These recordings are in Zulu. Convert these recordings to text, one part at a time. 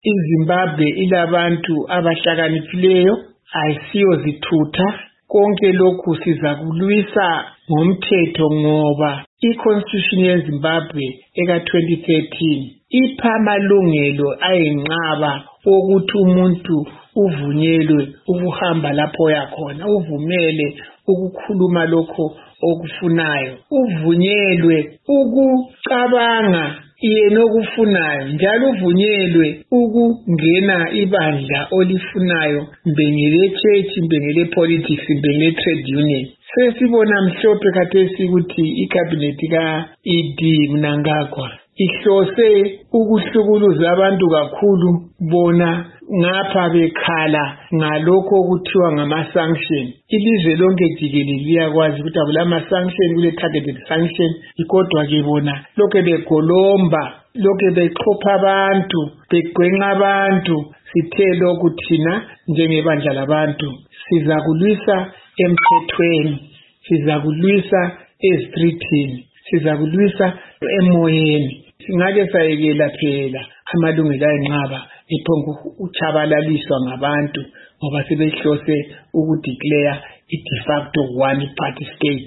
iZimbabwe ilabantu abahlakaniphileyo, ayisiyo zithutha. Konke lokhu sizakulwisa ngomthetho ngoba iConstitution yeZimbabwe eka-2013 ipha amalungelo ayinqaba ukuthi umuntu uvunyelwe ukuhamba lapho yakhona, uvumele ukukhuluma lokho okufunayo, uvunyelwe ukucabanga yena okufunayo, njalo uvunyelwe ukungena ibandla olifunayo, mbengele church, mbengele politics, mbengele trade union. Sesibona mhlophe khathesi ukuthi icabinet ka-ED Mnangagwa ihlose ukuhlukuluza abantu kakhulu, bona ngapha bekhala ngalokho okuthiwa ngama-sanction. Ilizwe lonke jikelele liyakwazi ukuthi akulama-sanction, kule-targeted sanction, kodwa-ke bona lokhe begolomba, lokhe bexhopha abantu, begwenqa abantu. Sithe lokhu thina njengebandla labantu sizakulwisa emthethweni, sizakulwisa ezitreathini, sizakulwisa emoyeni. Singake sayekela phela amalungelo ayinqaba iphongo uchabalaliswa ngabantu ngoba sebehlose ukudeclare i-de facto one party state.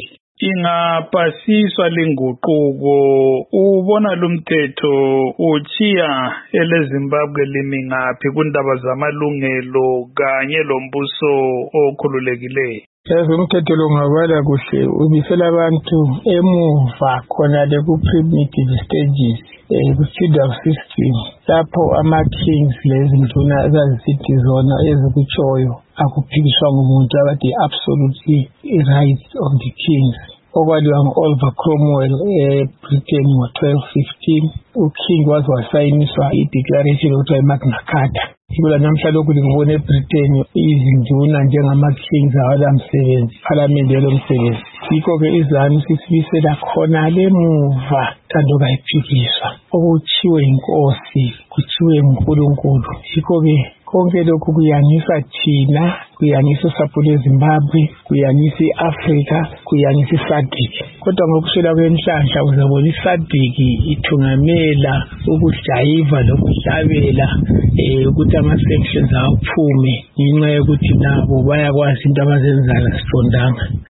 Ingapasiswa lenguquko, ubona lumthetho uchiya eleZimbabwe limi ngaphi kundaba zamalungelo kanye lombuso okhululekileyo? Umthetho lo ngabala kuhle ubisela abantu emuva khona le ku-primitive stages, ku-feudal system, lapho ama-kings lezinduna ezazisithi zona ezikutshoyo akuphikiswa ngumuntu, abathi absolutely rights of the kings. Okwaliwa ngu-Oliver Cromwell eBritain ngo-1215, uking waze wasayiniswa i-declaration okuthiwa iMagna Carta. Kula namhla lokhu ngibona eBritain izinduna njengama-kings awalamsebenzi, parliament yalomsebenzi. Yikho-ke izanu sisibisela khona lemuva thando kayiphikiswa, okutshiwo inkosi, kutshiwo uNkulunkulu. Yikho-ke konke lokhu kuyanisa thina, kuyanisa usapho lweZimbabwe, kuyanisa i-Afrika, kuyanisa iSADC. Kodwa ngokuswela kwenhlanhla uzabona iSADC ithungamela ukujayiva lokuhlabela ukuthi ama-sanctions awaphume ngenxa yokuthi nabo bayakwazi into abazenzayo asiqondanga.